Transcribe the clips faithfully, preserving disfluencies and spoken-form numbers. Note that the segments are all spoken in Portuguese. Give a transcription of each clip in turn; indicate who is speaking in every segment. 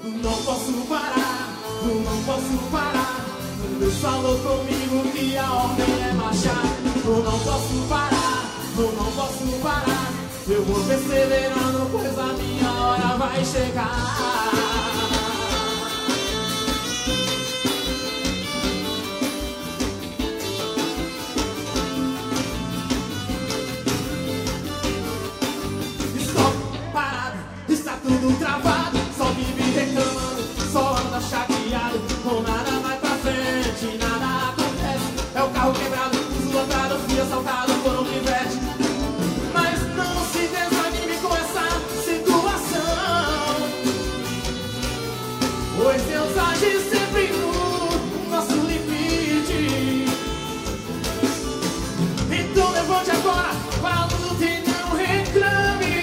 Speaker 1: Não posso parar, eu não posso parar. Deus falou comigo que a ordem é marchar. Eu não posso parar, eu não posso parar. Eu vou perseverando, pois a minha hora vai chegar. Tudo travado, só vive reclamando, só anda chateado, com nada vai pra frente, nada acontece. É o carro quebrado, uso lotado, fui assaltado por um pivete. Mas não se desanime com essa situação, pois Deus age sempre no nosso limite. Então levante agora, vá à luta e não reclame,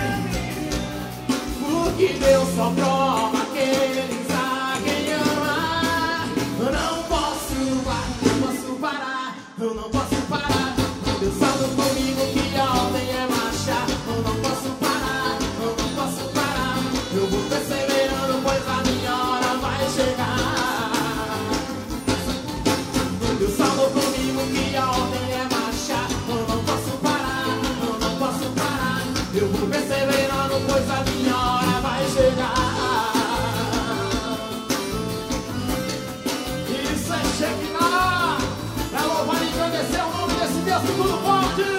Speaker 1: que Deus só prova aqueles a quem ama. Eu não posso parar, não posso parar, eu não posso parar. Deus falou comigo que a ordem é marchar. Eu não posso parar, eu não posso parar. Eu vou perseverando, pois a minha hora vai chegar. Deus falou comigo que a ordem é marchar. Eu não posso parar, eu não posso parar. Eu vou perseverando, pois a minha hora vai chegar. Isso é Shekinah, pra louvar e agradecer o nome desse Deus tudo forte.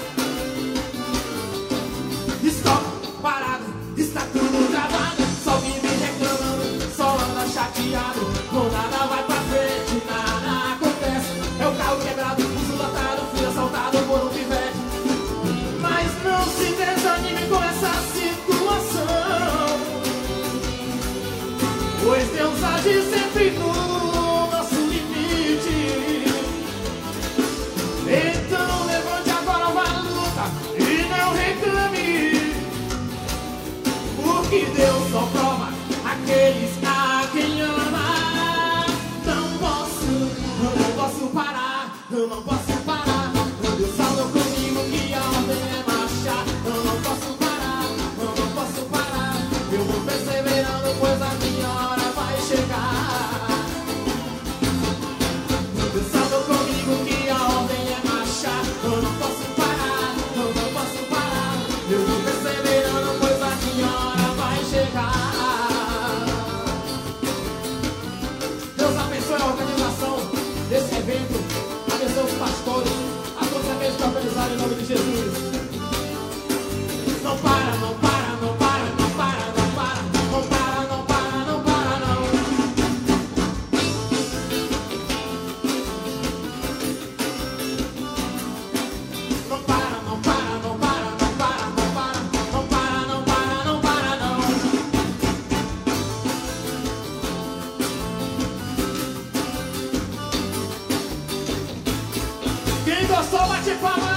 Speaker 1: Estou parado, está tudo travado, só vive reclamando, só anda chateado, com nada vai pra frente, nada acontece. É o carro quebrado, uso lotado, fui assaltado por um pivete. Mas não se desanime com essa situação, pois Deus age sempre no nosso limite. Então levante agora uma luta e não reclame, porque Deus só prova aqueles a quem ama. Não posso, eu não posso parar, eu não posso parar. Deus falou comigo que a ordem é marchar. Eu não posso parar, eu não posso parar. Eu vou perseverando, pois a minha hora vai chegar. Deus falou comigo que a ordem é marchar. Eu não posso parar, eu não posso parar. Eu vou perseverando, pois a minha hora vai chegar. Deus abençoe a organização desse evento, abençoe os pastores, a todos aqueles que organizaram em nome de Jesus. Não para, não para, não para, não para, não para, não para, não para, não para, não. Não para, não para, não para, não para, não para, não para, não para, não para, não. Quem gostou, bate palma.